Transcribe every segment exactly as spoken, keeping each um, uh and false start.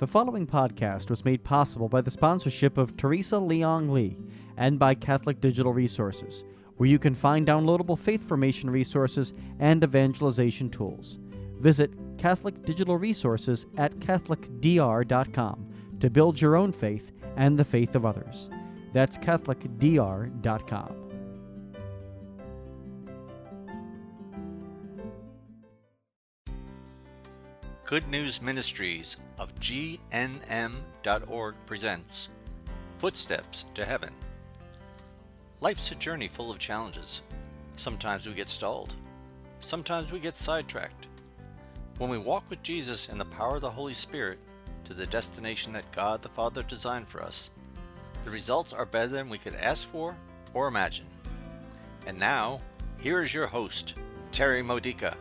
The following podcast was made possible by the sponsorship of Teresa Leong Lee and by Catholic Digital Resources, where you can find downloadable faith formation resources and evangelization tools. Visit Catholic Digital Resources at catholic d r dot com to build your own faith and the faith of others. That's catholic d r dot com. Good News Ministries of G N M dot org presents Footsteps to Heaven. Life's a journey full of challenges. Sometimes we get stalled. Sometimes we get sidetracked. When we walk with Jesus and the power of the Holy Spirit to the destination that God the Father designed for us, the results are better than we could ask for or imagine. And now, here is your host, Terry Modica.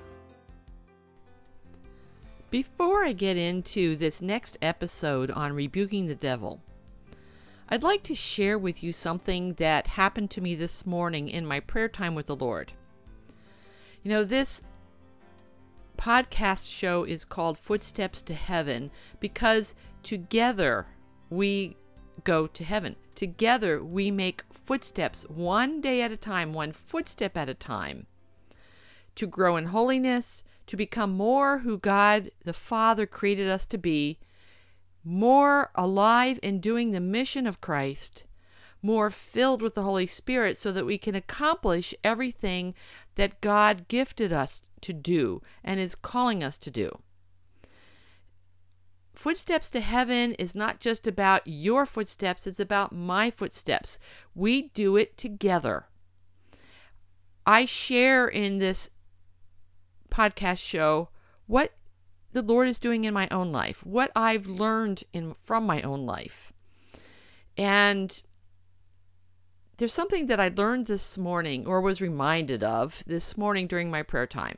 Before I get into this next episode on rebuking the devil, I'd like to share with you something that happened to me this morning in my prayer time with the Lord. You know, this podcast show is called Footsteps to Heaven because together we go to heaven. Together we make footsteps one day at a time, one footstep at a time, to grow in holiness, to become more who God the Father created us to be, more alive in doing the mission of Christ, more filled with the Holy Spirit so that we can accomplish everything that God gifted us to do and is calling us to do. Footsteps to Heaven is not just about your footsteps, it's about my footsteps. We do it together. I share in this podcast show what the Lord is doing in my own life, what I've learned in from my own life. And there's something that I learned this morning, or was reminded of this morning during my prayer time.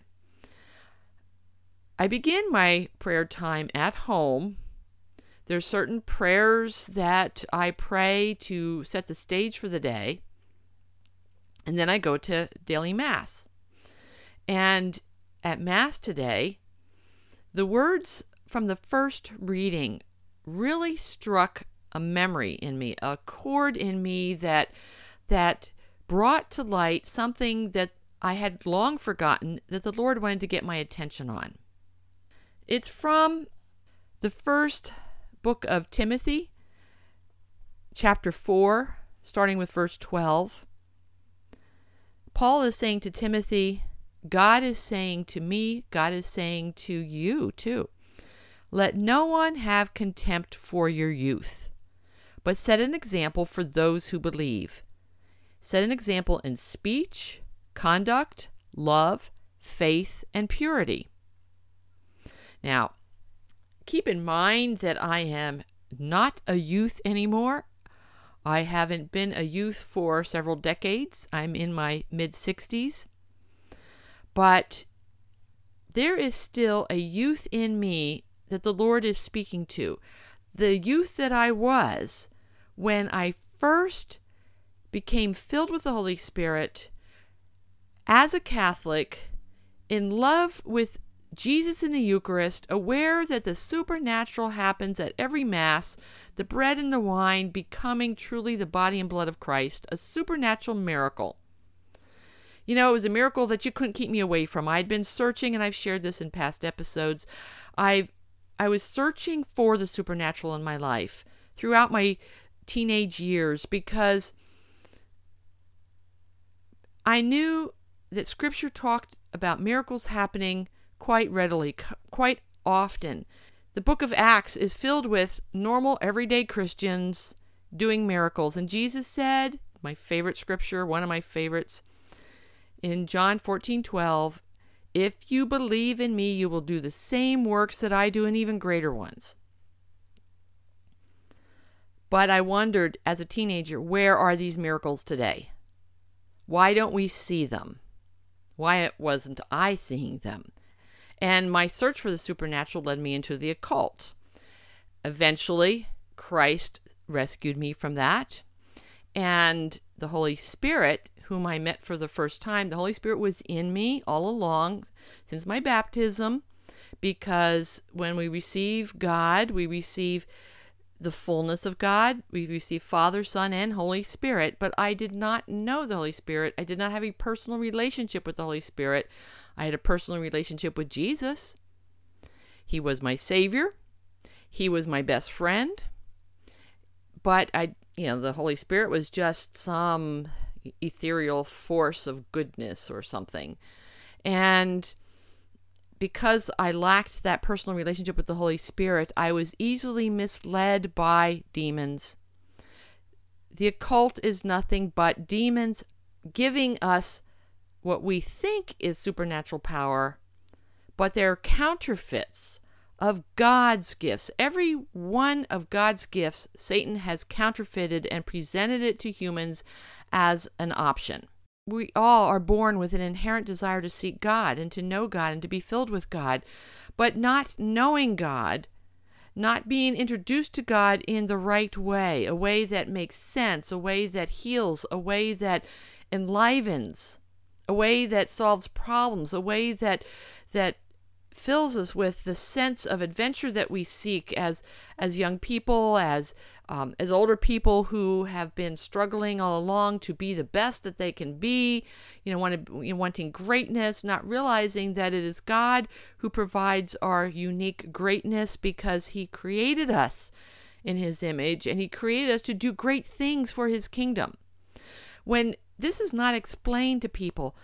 I begin my prayer time at home. There's certain prayers that I pray to set the stage for the day. And then I go to daily Mass. And at Mass today, the words from the first reading really struck a memory in me, a chord in me that that brought to light something that I had long forgotten that the Lord wanted to get my attention on. It's from the first book of Timothy, chapter four, starting with verse twelve. Paul is saying to Timothy, God is saying to me, God is saying to you too, let no one have contempt for your youth, but set an example for those who believe. Set an example in speech, conduct, love, faith, and purity. Now, keep in mind that I am not a youth anymore. I haven't been a youth for several decades. I'm in my mid-sixties. But there is still a youth in me that the Lord is speaking to. The youth that I was when I first became filled with the Holy Spirit as a Catholic, in love with Jesus in the Eucharist, aware that the supernatural happens at every Mass, the bread and the wine becoming truly the body and blood of Christ, a supernatural miracle. You know, it was a miracle that you couldn't keep me away from. I'd been searching, and I've shared this in past episodes. I've, I was searching for the supernatural in my life throughout my teenage years because I knew that Scripture talked about miracles happening quite readily, quite often. The book of Acts is filled with normal, everyday Christians doing miracles. And Jesus said, my favorite scripture, one of my favorites, in John fourteen twelve, if you believe in me, you will do the same works that I do and even greater ones. But I wondered as a teenager, where are these miracles today? Why don't we see them? Why wasn't I seeing them? And my search for the supernatural led me into the occult. Eventually, Christ rescued me from that. And the Holy Spirit, whom I met for the first time, the Holy Spirit was in me all along since my baptism, because when we receive God, we receive the fullness of God. We receive Father, Son, and Holy Spirit. But I did not know the Holy Spirit. I did not have a personal relationship with the Holy Spirit. I had a personal relationship with Jesus. He was my Savior. He was my best friend. But I, you know, the Holy Spirit was just some ethereal force of goodness or something. And because I lacked that personal relationship with the Holy Spirit, I was easily misled by demons. The occult is nothing but demons giving us what we think is supernatural power, but they're counterfeits of God's gifts. Every one of God's gifts, Satan has counterfeited and presented it to humans as an option. We all are born with an inherent desire to seek God and to know God and to be filled with God, but not knowing God, not being introduced to God in the right way, a way that makes sense, a way that heals, a way that enlivens, a way that solves problems, a way that that fills us with the sense of adventure that we seek as as young people, as um, as older people who have been struggling all along to be the best that they can be, you know, want to, you know, wanting greatness, not realizing that it is God who provides our unique greatness because He created us in His image and He created us to do great things for His kingdom. When this is not explained to people,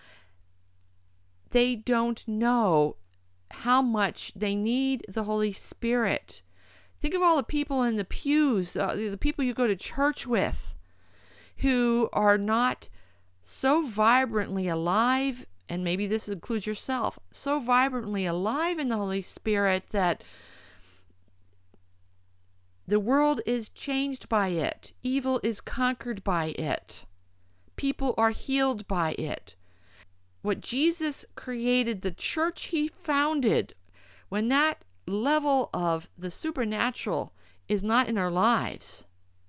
they don't know how much they need the Holy Spirit. Think of all the people in the pews, uh, the people you go to church with, who are not so vibrantly alive, and maybe this includes yourself, so vibrantly alive in the Holy Spirit that the world is changed by it. Evil is conquered by it. People are healed by it. What Jesus created, the church He founded, when that level of the supernatural is not in our lives,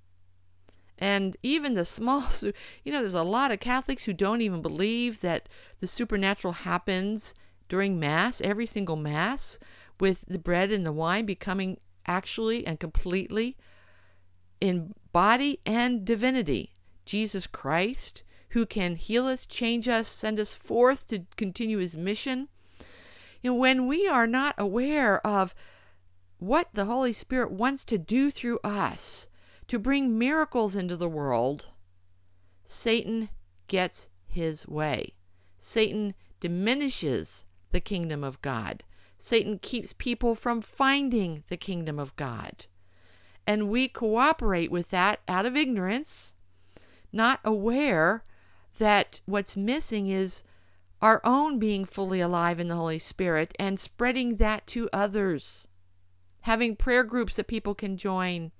and even the small, you know, there's a lot of Catholics who don't even believe that the supernatural happens during Mass, every single Mass, with the bread and the wine becoming actually and completely in body and divinity Jesus Christ, who can heal us, change us, send us forth to continue His mission. And when we are not aware of what the Holy Spirit wants to do through us to bring miracles into the world, Satan gets his way. Satan diminishes the kingdom of God. Satan keeps people from finding the kingdom of God. And we cooperate with that out of ignorance, not aware that what's missing is our own being fully alive in the Holy Spirit and spreading that to others. Having prayer groups that people can join.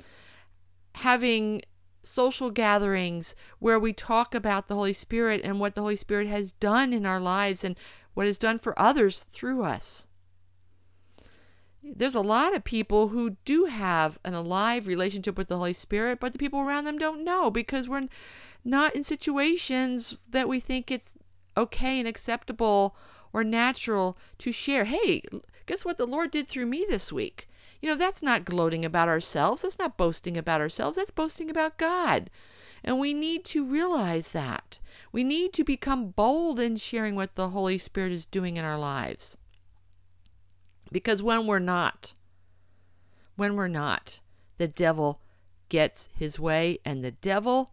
Having social gatherings where we talk about the Holy Spirit and what the Holy Spirit has done in our lives and what is done for others through us. There's a lot of people who do have an alive relationship with the Holy Spirit, but the people around them don't know because we're not in situations that we think it's okay and acceptable or natural to share. Hey, guess what the Lord did through me this week? You know, that's not gloating about ourselves. That's not boasting about ourselves. That's boasting about God. And we need to realize that. We need to become bold in sharing what the Holy Spirit is doing in our lives. Because when we're not, when we're not, the devil gets his way, and the devil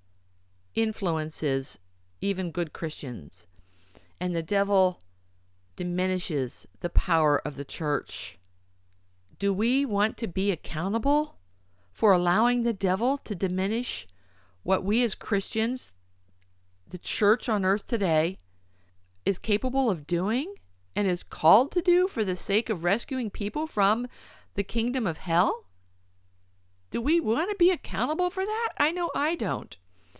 influences even good Christians. And the devil diminishes the power of the church. Do we want to be accountable for allowing the devil to diminish what we as Christians, the church on earth today, is capable of doing and is called to do for the sake of rescuing people from the kingdom of hell? Do we want to be accountable for that? I know I don't.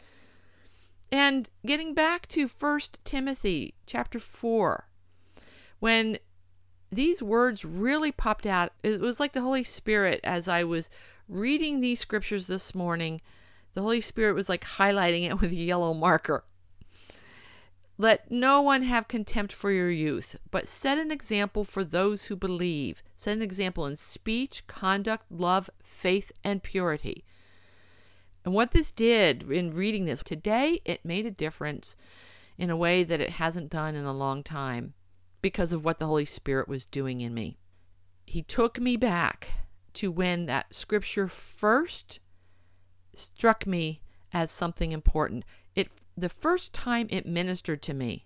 And getting back to First Timothy chapter four, when these words really popped out, it was like the Holy Spirit, as I was reading these scriptures this morning, the Holy Spirit was like highlighting it with a yellow marker. Let no one have contempt for your youth, but set an example for those who believe. Set an example in speech, conduct, love, faith, and purity. And what this did in reading this today, it made a difference in a way that it hasn't done in a long time because of what the Holy Spirit was doing in me. He took me back to when that scripture first struck me as something important. It the first time it ministered to me,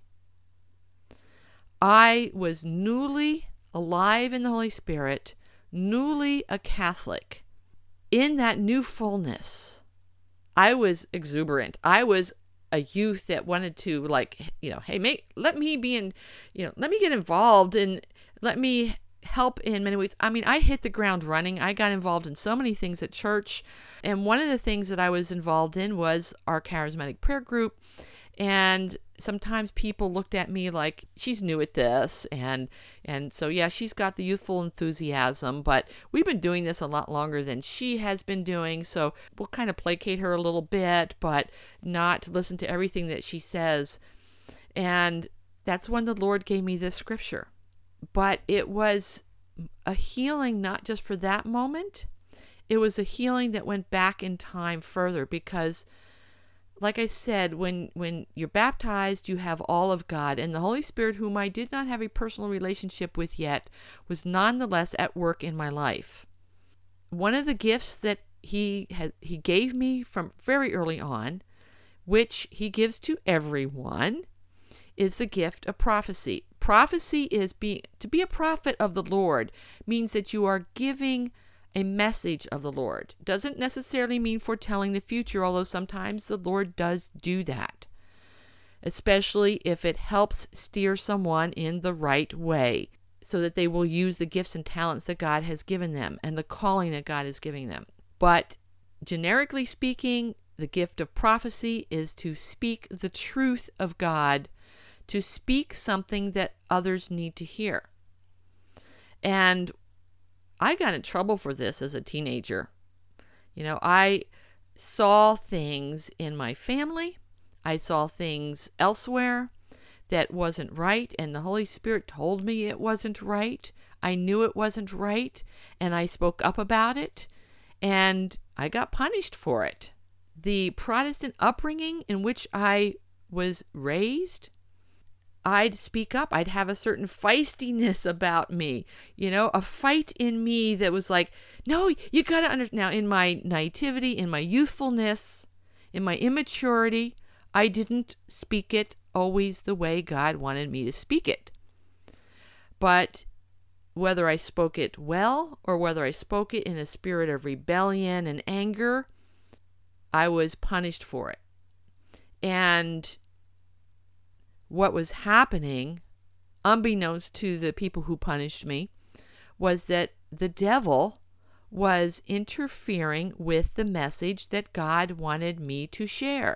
I was newly alive in the Holy Spirit, newly a Catholic. In that new fullness, I was exuberant. I was a youth that wanted to, like, you know, hey, make, let me be in, you know, let me get involved and let me help in many ways. I mean, I hit the ground running. I got involved in so many things at church. And one of the things that I was involved in was our charismatic prayer group. And sometimes people looked at me like, she's new at this. And and so, yeah, she's got the youthful enthusiasm, but we've been doing this a lot longer than she has been doing. So we'll kind of placate her a little bit, but not listen to everything that she says. And that's when the Lord gave me this scripture. But it was a healing not just for that moment. It was a healing that went back in time further because, like I said, when, when you're baptized, you have all of God. And the Holy Spirit, whom I did not have a personal relationship with yet, was nonetheless at work in my life. One of the gifts that he had, he gave me from very early on, which he gives to everyone, is the gift of prophecy. Prophecy is being, to be a prophet of the Lord means that you are giving a message of the Lord. Doesn't necessarily mean foretelling the future, although sometimes the Lord does do that, especially if it helps steer someone in the right way so that they will use the gifts and talents that God has given them and the calling that God is giving them. But generically speaking, the gift of prophecy is to speak the truth of God, to speak something that others need to hear. And I got in trouble for this as a teenager. You know, I saw things in my family. I saw things elsewhere that wasn't right, and the Holy Spirit told me it wasn't right. I knew it wasn't right, and I spoke up about it, and I got punished for it. The Protestant upbringing in which I was raised, I'd speak up. I'd have a certain feistiness about me, you know, a fight in me that was like, no, you got to understand. Now, in my naivety, in my youthfulness, in my immaturity, I didn't speak it always the way God wanted me to speak it. But whether I spoke it well or whether I spoke it in a spirit of rebellion and anger, I was punished for it. And what was happening, unbeknownst to the people who punished me, was that the devil was interfering with the message that God wanted me to share.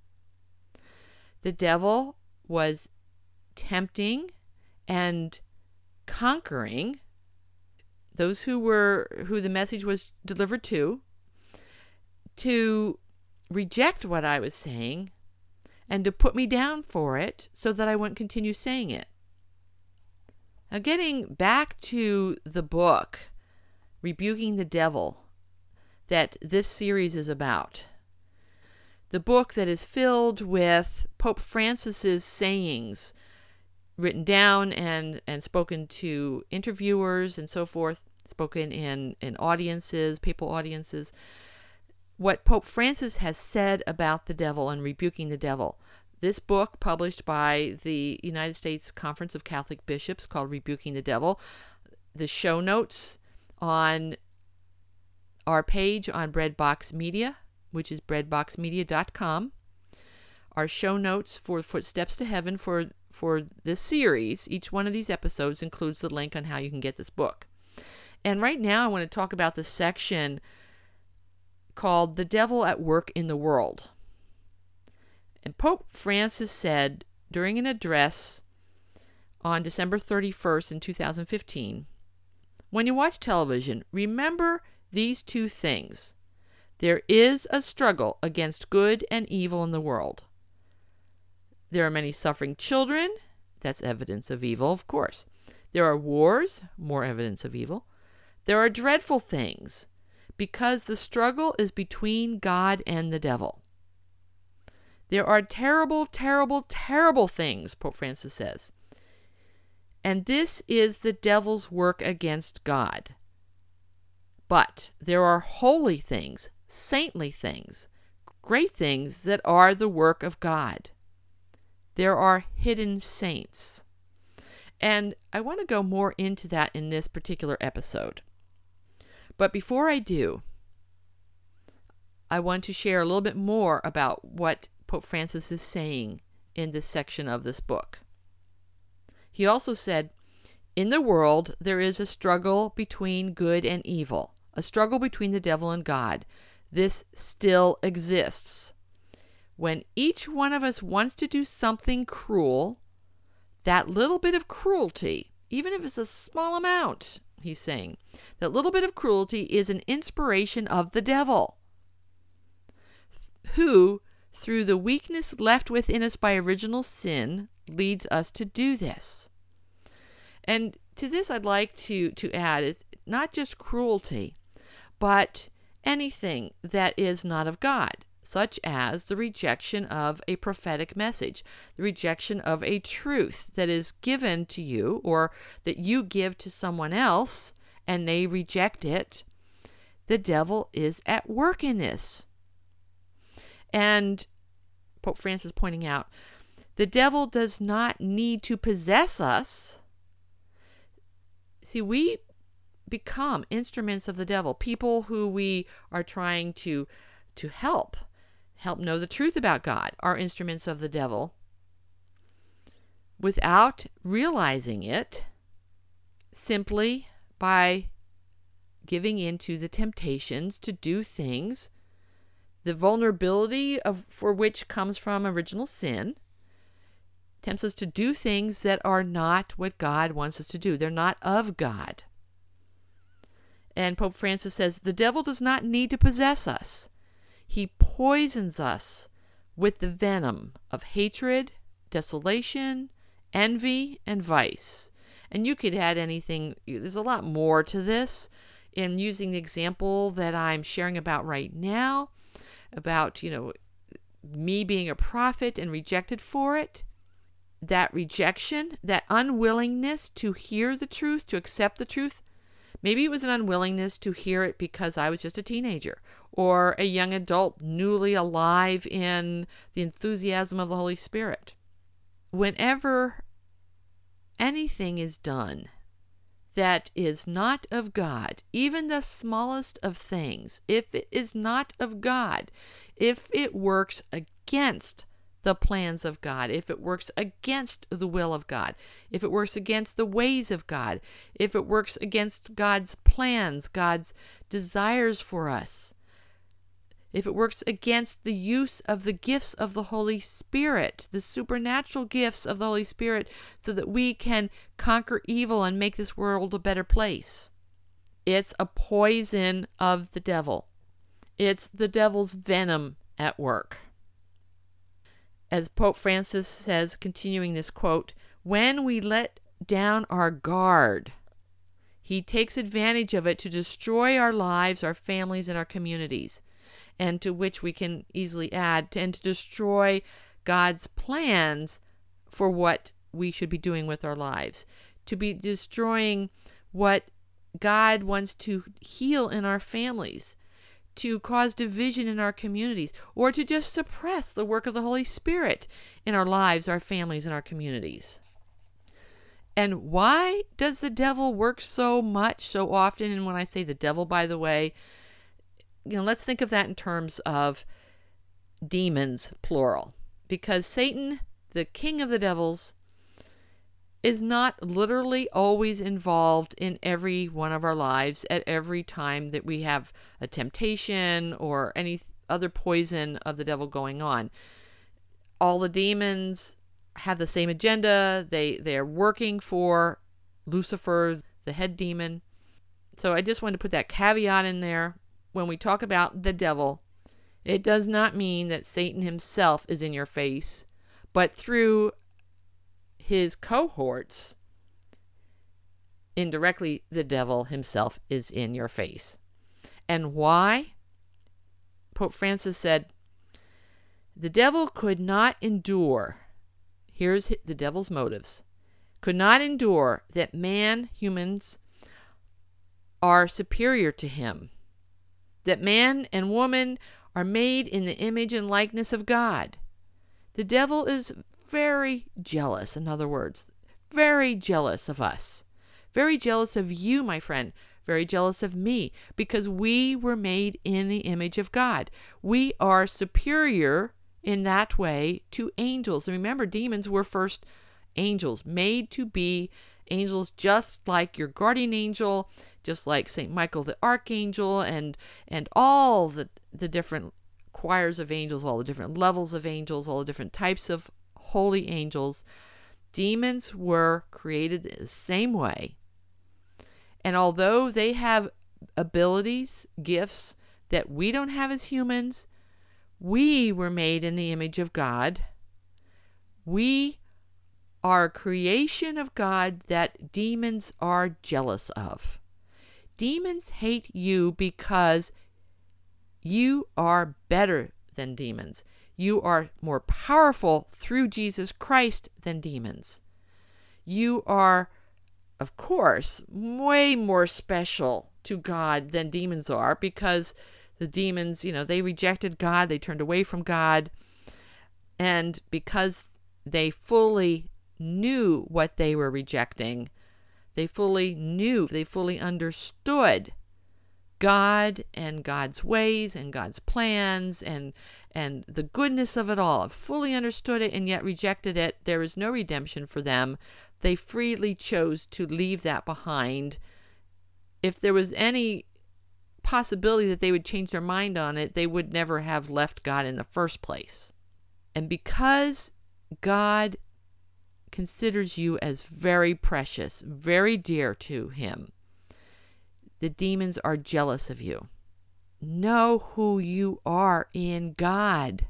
The devil was tempting and conquering those who were who the message was delivered to, to reject what I was saying and to put me down for it so that I wouldn't continue saying it. Now, getting back to the book, Rebuking the Devil, that this series is about. The book that is filled with Pope Francis's sayings, written down and, and spoken to interviewers and so forth, spoken in, in audiences, papal audiences. What Pope Francis has said about the devil and rebuking the devil. This book, published by the United States Conference of Catholic Bishops, called Rebuking the Devil. The show notes on our page on Breadbox Media, which is breadbox media dot com. Our show notes for Footsteps to Heaven for, for this series, each one of these episodes includes the link on how you can get this book. And right now I want to talk about the section called The Devil at Work in the World. And Pope Francis said during an address on December thirty-first in two thousand fifteen, when you watch television, remember these two things. There is a struggle against good and evil in the world. There are many suffering children. That's evidence of evil, of course. There are wars, more evidence of evil. There are dreadful things, because the struggle is between God and the devil. There are terrible, terrible, terrible things, Pope Francis says. And this is the devil's work against God. But there are holy things, saintly things, great things that are the work of God. There are hidden saints. And I want to go more into that in this particular episode. But before I do, I want to share a little bit more about what Pope Francis is saying in this section of this book. He also said, in the world, there is a struggle between good and evil, a struggle between the devil and God. This still exists. When each one of us wants to do something cruel, that little bit of cruelty, even if it's a small amount, he's saying, that little bit of cruelty is an inspiration of the devil, who, through the weakness left within us by original sin, leads us to do this. And to this I'd like to, to add is not just cruelty, but anything that is not of God, such as the rejection of a prophetic message, the rejection of a truth that is given to you or that you give to someone else and they reject it. The devil is at work in this. And Pope Francis pointing out, the devil does not need to possess us. See, we become instruments of the devil, people who we are trying to, to help, help know the truth about God, are instruments of the devil without realizing it, simply by giving in to the temptations to do things, the vulnerability of for which comes from original sin, tempts us to do things that are not what God wants us to do. They're not of God. And Pope Francis says, the devil does not need to possess us. He poisons us with the venom of hatred, desolation, envy, and vice. And you could add anything. There's a lot more to this in using the example that I'm sharing about right now, about, you know, me being a prophet and rejected for it. That rejection, that unwillingness to hear the truth, to accept the truth. Maybe it was an unwillingness to hear it because I was just a teenager or a young adult newly alive in the enthusiasm of the Holy Spirit. Whenever anything is done that is not of God, even the smallest of things, if it is not of God, if it works against the plans of God, if it works against the will of God, if it works against the ways of God, if it works against God's plans, God's desires for us, if it works against the use of the gifts of the Holy Spirit, the supernatural gifts of the Holy Spirit, so that we can conquer evil and make this world a better place. It's a poison of the devil. It's the devil's venom at work. As Pope Francis says, continuing this quote, when we let down our guard, he takes advantage of it to destroy our lives, our families, and our communities, and to which we can easily add, and to destroy God's plans for what we should be doing with our lives, to be destroying what God wants to heal in our families, to cause division in our communities, or to just suppress the work of the Holy Spirit in our lives, our families, and our communities. And why does the devil work so much, so often? And when I say the devil, by the way, you know, let's think of that in terms of demons, plural. Because Satan, the king of the devils, is not literally always involved in every one of our lives at every time that we have a temptation or any other poison of the devil going on. All the demons have the same agenda. They, they're working for Lucifer, the head demon. So I just wanted to put that caveat in there. When we talk about the devil, it does not mean that Satan himself is in your face, but through his cohorts, indirectly, the devil himself is in your face. And why? Pope Francis said, the devil could not endure, here's the devil's motives, could not endure that man, humans, are superior to him, that man and woman are made in the image and likeness of God. The devil is very jealous, in other words, very jealous of us, very jealous of you, my friend, very jealous of me, because we were made in the image of God. We are superior in that way to angels. And remember, demons were first angels, made to be angels, just like your guardian angel, just like Saint Michael the Archangel, and and all the, the different choirs of angels, all the different levels of angels, all the different types of holy angels. Demons were created the same way. And although they have abilities, gifts that we don't have as humans, we were made in the image of God. We are a creation of God that demons are jealous of. Demons hate you because you are better than demons. You are more powerful through Jesus Christ than demons. You are, of course, way more special to God than demons are, because the demons, you know, they rejected God, they turned away from God, and because they fully knew what they were rejecting, they fully knew, they fully understood God and God's ways and God's plans and and the goodness of it all, fully understood it and yet rejected it. There is no redemption for them. They freely chose to leave that behind. If there was any possibility that they would change their mind on it, they would never have left God in the first place. And because God considers you as very precious, very dear to him, the demons are jealous of you. Know who you are in God.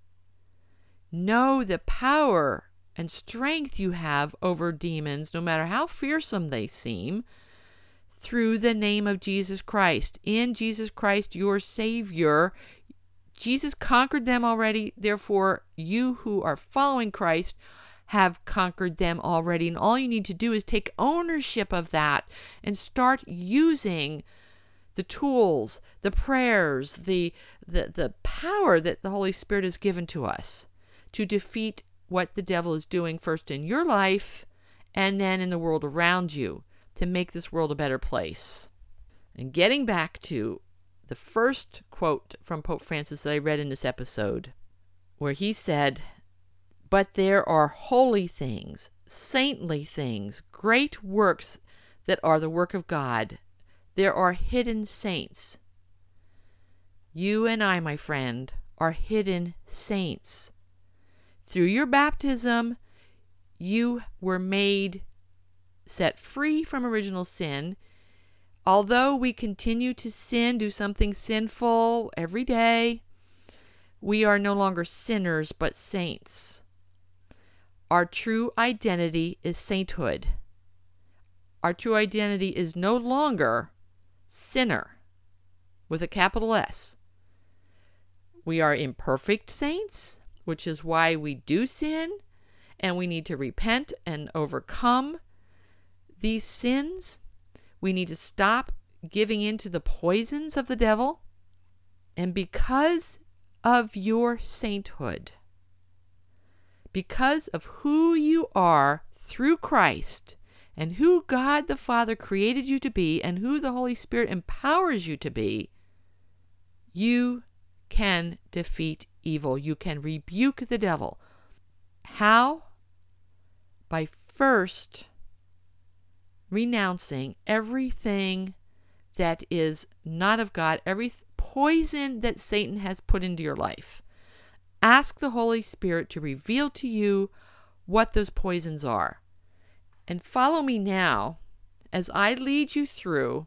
Know the power and strength you have over demons, no matter how fearsome they seem, through the name of Jesus Christ. In Jesus Christ, your Savior, Jesus conquered them already. Therefore, you who are following Christ have conquered them already. And all you need to do is take ownership of that and start using the tools, the prayers, the, the, the power that the Holy Spirit has given to us to defeat what the devil is doing first in your life and then in the world around you, to make this world a better place. And getting back to the first quote from Pope Francis that I read in this episode, where he said, "But there are holy things, saintly things, great works that are the work of God. There are hidden saints." You and I, my friend, are hidden saints. Through your baptism, you were made set free from original sin. Although we continue to sin, do something sinful every day, we are no longer sinners, but saints. Our true identity is sainthood. Our true identity is no longer sinner with a capital S. We are imperfect saints, which is why we do sin, and we need to repent and overcome these sins. We need to stop giving in to the poisons of the devil. And because of your sainthood, because of who you are through Christ, and who God the Father created you to be, and who the Holy Spirit empowers you to be, you can defeat evil. You can rebuke the devil. How? By first renouncing everything that is not of God, every poison that Satan has put into your life. Ask the Holy Spirit to reveal to you what those poisons are. And follow me now as I lead you through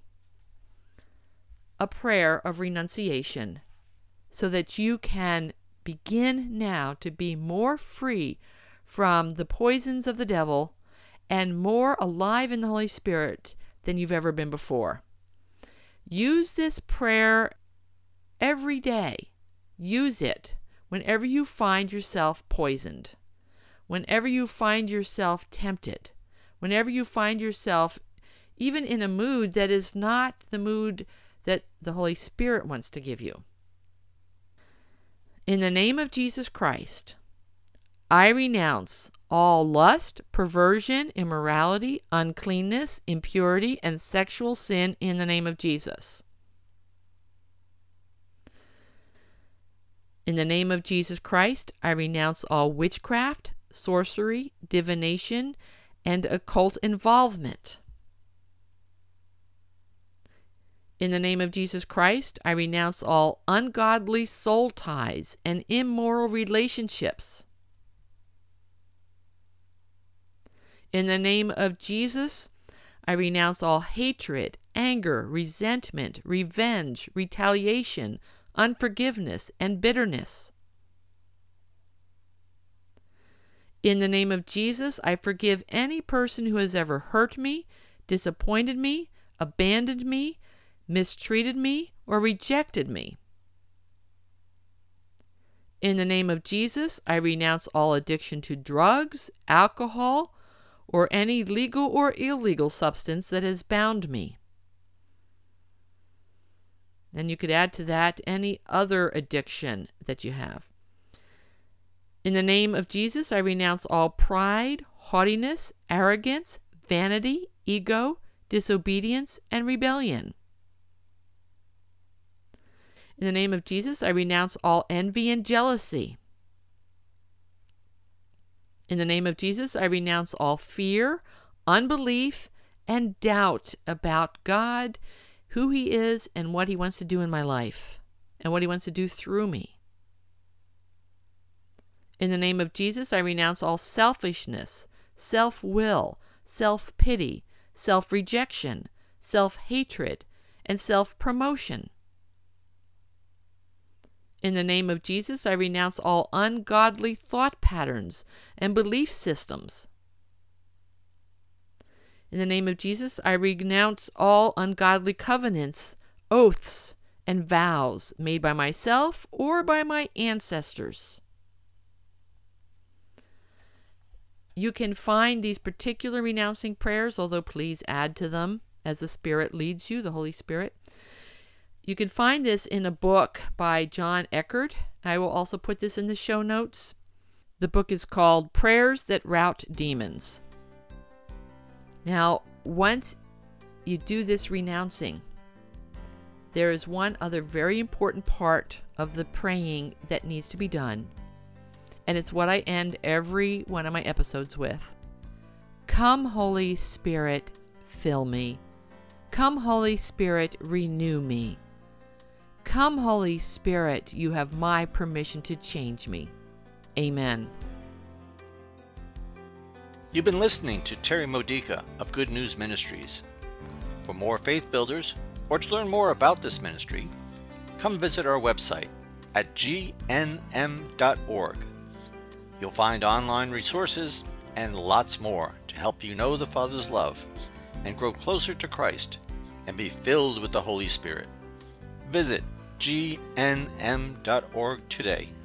a prayer of renunciation, so that you can begin now to be more free from the poisons of the devil and more alive in the Holy Spirit than you've ever been before. Use this prayer every day. Use it whenever you find yourself poisoned, whenever you find yourself tempted, whenever you find yourself even in a mood that is not the mood that the Holy Spirit wants to give you. In the name of Jesus Christ, I renounce all lust, perversion, immorality, uncleanness, impurity, and sexual sin in the name of Jesus. In the name of Jesus Christ, I renounce all witchcraft, sorcery, divination, and occult involvement. In the name of Jesus Christ, I renounce all ungodly soul ties and immoral relationships. In the name of Jesus, I renounce all hatred, anger, resentment, revenge, retaliation, unforgiveness, and bitterness. In the name of Jesus, I forgive any person who has ever hurt me, disappointed me, abandoned me, mistreated me, or rejected me. In the name of Jesus, I renounce all addiction to drugs, alcohol, or any legal or illegal substance that has bound me. And you could add to that any other addiction that you have. In the name of Jesus, I renounce all pride, haughtiness, arrogance, vanity, ego, disobedience, and rebellion. In the name of Jesus, I renounce all envy and jealousy. In the name of Jesus, I renounce all fear, unbelief, and doubt about God, who He is, and what He wants to do in my life, and what He wants to do through me. In the name of Jesus, I renounce all selfishness, self-will, self-pity, self-rejection, self-hatred, and self-promotion. In the name of Jesus, I renounce all ungodly thought patterns and belief systems. In the name of Jesus, I renounce all ungodly covenants, oaths, and vows made by myself or by my ancestors. You can find these particular renouncing prayers, although please add to them as the Spirit leads you, the Holy Spirit. You can find this in a book by John Eckert. I will also put this in the show notes. The book is called Prayers That Rout Demons. Now, once you do this renouncing, there is one other very important part of the praying that needs to be done. And it's what I end every one of my episodes with. Come, Holy Spirit, fill me. Come, Holy Spirit, renew me. Come, Holy Spirit, you have my permission to change me. Amen. You've been listening to Terry Modica of Good News Ministries. For more faith builders, or to learn more about this ministry, come visit our website at g n m dot org. You'll find online resources and lots more to help you know the Father's love and grow closer to Christ and be filled with the Holy Spirit. Visit g n m dot org today.